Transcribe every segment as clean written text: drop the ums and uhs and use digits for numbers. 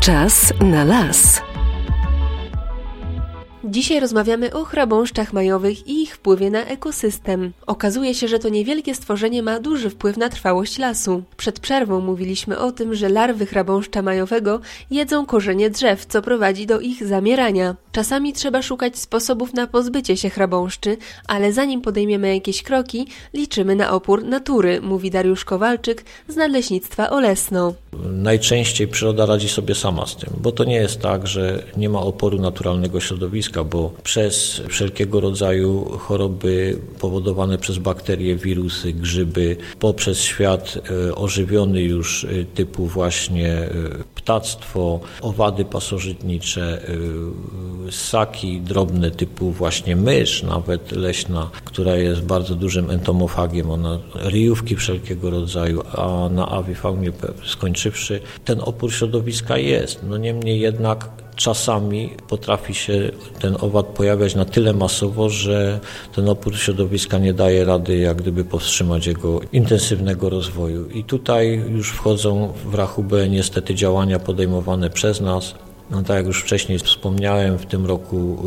Czas na las. Dzisiaj rozmawiamy o chrabąszczach majowych i ich wpływie na ekosystem. Okazuje się, że to niewielkie stworzenie ma duży wpływ na trwałość lasu. Przed przerwą mówiliśmy o tym, że larwy chrabąszcza majowego jedzą korzenie drzew, co prowadzi do ich zamierania. Czasami trzeba szukać sposobów na pozbycie się chrabąszczy, ale zanim podejmiemy jakieś kroki, liczymy na opór natury, mówi Dariusz Kowalczyk z Nadleśnictwa Olesno. Najczęściej przyroda radzi sobie sama z tym, bo to nie jest tak, że nie ma oporu naturalnego środowiska, bo przez wszelkiego rodzaju choroby powodowane przez bakterie, wirusy, grzyby, poprzez świat ożywiony już typu właśnie ptactwo, owady pasożytnicze, ssaki drobne typu właśnie mysz, nawet leśna, która jest bardzo dużym entomofagiem, ona ryjówki wszelkiego rodzaju, a na awifaunie skończywszy, ten opór środowiska jest. No niemniej jednak czasami potrafi się ten owad pojawiać na tyle masowo, że ten opór środowiska nie daje rady jak gdyby powstrzymać jego intensywnego rozwoju. I tutaj już wchodzą w rachubę niestety działania podejmowane przez nas. No tak jak już wcześniej wspomniałem, w tym roku,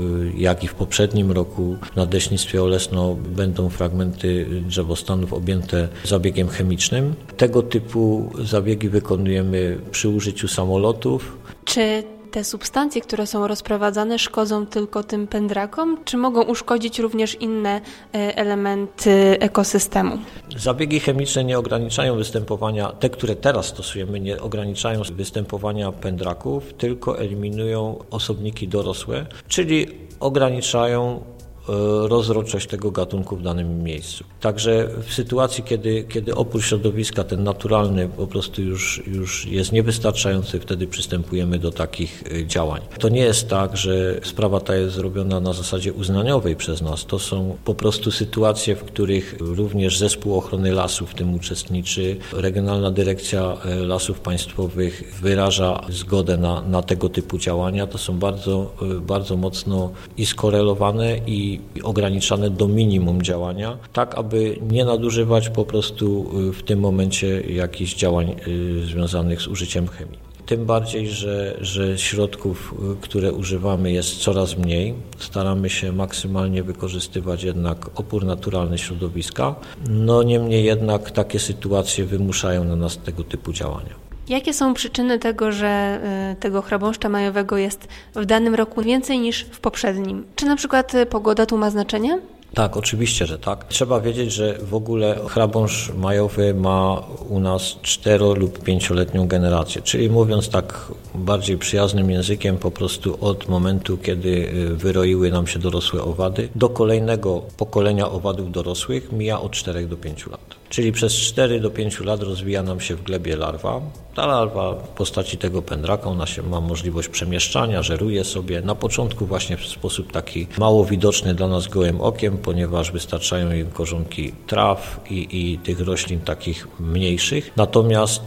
jak i w poprzednim roku w Nadleśnictwie Olesno będą fragmenty drzewostanów objęte zabiegiem chemicznym. Tego typu zabiegi wykonujemy przy użyciu samolotów. Czy te substancje, które są rozprowadzane, szkodzą tylko tym pędrakom, czy mogą uszkodzić również inne elementy ekosystemu? Zabiegi chemiczne nie ograniczają występowania, te, które teraz stosujemy, nie ograniczają występowania pędraków, tylko eliminują osobniki dorosłe, czyli ograniczają rozrodczość tego gatunku w danym miejscu. Także w sytuacji, kiedy opór środowiska, ten naturalny, po prostu już jest niewystarczający, wtedy przystępujemy do takich działań. To nie jest tak, że sprawa ta jest zrobiona na zasadzie uznaniowej przez nas. To są po prostu sytuacje, w których również Zespół Ochrony Lasów w tym uczestniczy. Regionalna Dyrekcja Lasów Państwowych wyraża zgodę na tego typu działania. To są bardzo mocno i skorelowane i ograniczane do minimum działania, tak aby nie nadużywać po prostu w tym momencie jakichś działań związanych z użyciem chemii. Tym bardziej, że środków, które używamy, jest coraz mniej. Staramy się maksymalnie wykorzystywać jednak opór naturalny środowiska. No niemniej jednak takie sytuacje wymuszają na nas tego typu działania. Jakie są przyczyny tego, że tego chrabąszcza majowego jest w danym roku więcej niż w poprzednim? Czy na przykład pogoda tu ma znaczenie? Tak, oczywiście, że tak. Trzeba wiedzieć, że w ogóle chrabąszcz majowy ma u nas 4- lub 5-letnią generację, czyli mówiąc tak bardziej przyjaznym językiem, po prostu od momentu, kiedy wyroiły nam się dorosłe owady, do kolejnego pokolenia owadów dorosłych mija od 4 do 5 lat. Czyli przez 4 do 5 lat rozwija nam się w glebie larwa. Ta larwa w postaci tego pędraka, ona się ma możliwość przemieszczania, żeruje sobie. Na początku właśnie w sposób taki mało widoczny dla nas gołym okiem, ponieważ wystarczają im korzonki traw i tych roślin takich mniejszych. Natomiast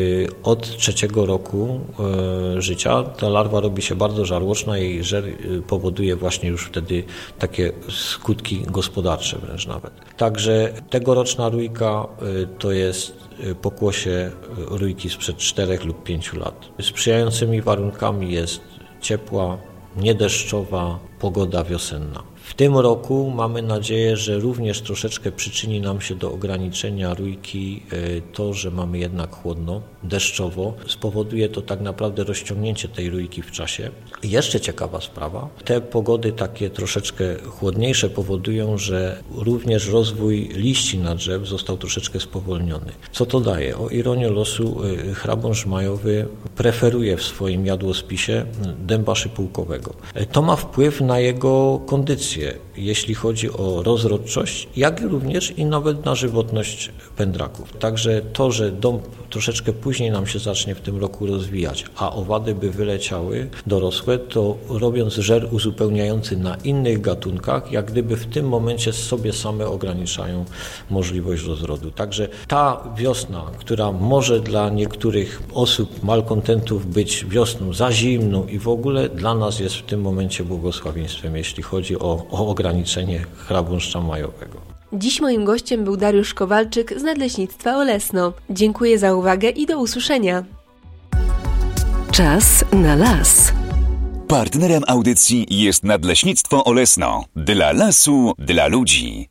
od 3 roku życia ta larwa robi się bardzo żarłoczna i żer powoduje właśnie już wtedy takie skutki gospodarcze wręcz nawet. Także tegoroczna rójka to jest pokłosie rójki sprzed 4 lub 5 lat. Sprzyjającymi warunkami jest ciepła, niedeszczowa pogoda wiosenna. W tym roku mamy nadzieję, że również troszeczkę przyczyni nam się do ograniczenia rójki to, że mamy jednak chłodno, deszczowo. Spowoduje to tak naprawdę rozciągnięcie tej rójki w czasie. I jeszcze ciekawa sprawa, te pogody takie troszeczkę chłodniejsze powodują, że również rozwój liści na drzew został troszeczkę spowolniony. Co to daje? O ironię losu chrabąszcz majowy preferuje w swoim jadłospisie dęba szypułkowego. To ma wpływ na jego kondycję, jeśli chodzi o rozrodczość, jak również i nawet na żywotność pędraków. Także to, że dąb troszeczkę później nam się zacznie w tym roku rozwijać, a owady by wyleciały dorosłe, to robiąc żer uzupełniający na innych gatunkach, jak gdyby w tym momencie sobie same ograniczają możliwość rozrodu. Także ta wiosna, która może dla niektórych osób, malkontentów być wiosną za zimną i w ogóle dla nas jest w tym momencie błogosławieństwem, jeśli chodzi o ograniczenie chrabąszcza majowego. Dziś moim gościem był Dariusz Kowalczyk z Nadleśnictwa Olesno. Dziękuję za uwagę i do usłyszenia. Czas na las. Partnerem audycji jest Nadleśnictwo Olesno. Dla lasu, dla ludzi.